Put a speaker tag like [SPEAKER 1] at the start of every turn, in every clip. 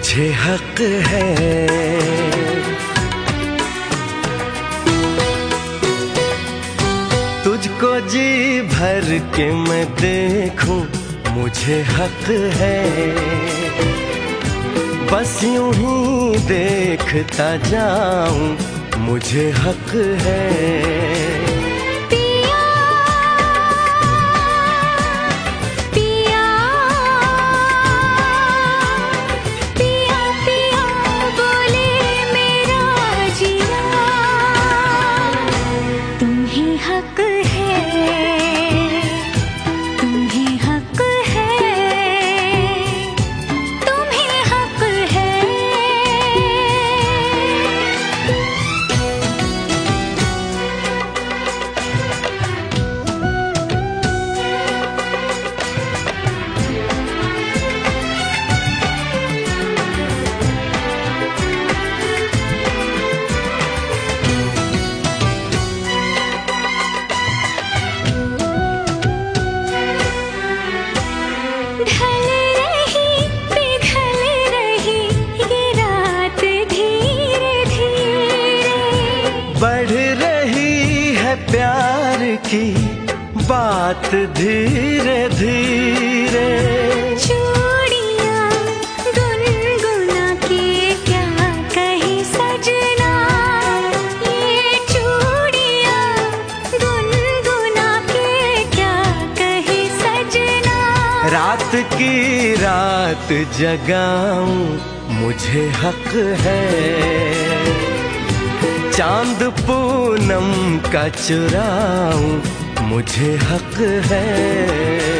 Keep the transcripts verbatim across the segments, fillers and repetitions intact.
[SPEAKER 1] मुझे हक है। तुझको जी भर के मैं देखूं, मुझे हक है। बस यूं ही देखता जाऊं, मुझे हक है। बढ़ रही है प्यार की बात धीरे धीरे।
[SPEAKER 2] चूड़ियां गुनगुना के क्या कहे सजना, ये चूड़ियां गुनगुना के क्या कहे सजना।
[SPEAKER 1] रात की रात जगाऊं, मुझे हक है। चांद पूनम का चुराऊं, मुझे हक है।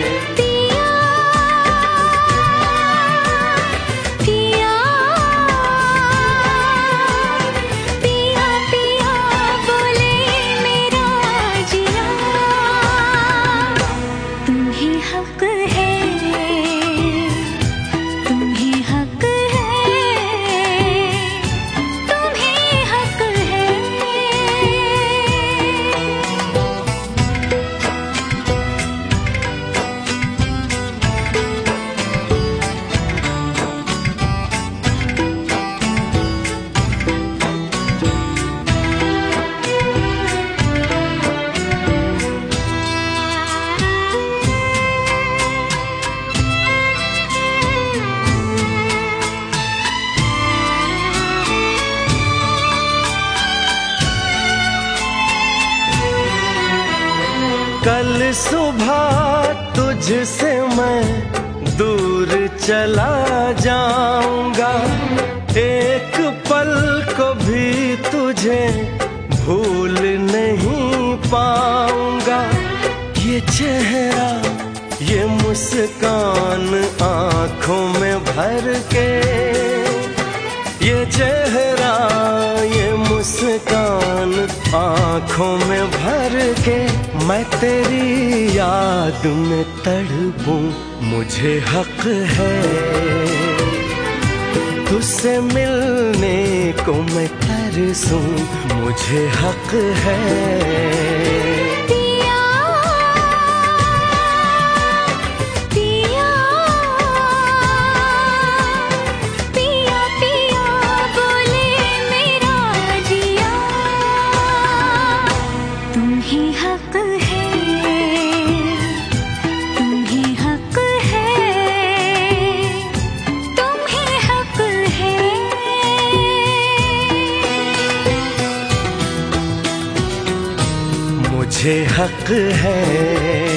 [SPEAKER 1] कल सुबह तुझसे मैं दूर चला जाऊंगा, एक पल को भी तुझे भूल नहीं पाऊंगा। ये चेहरा ये मुस्कान आंखों में भर के, ये चेहरा ये मुस्कान आंखों में भर के, मैं तेरी याद में तड़पूं, मुझे हक है। तुझसे मिलने को मैं तरसूं, मुझे हक है। मुझे हक है।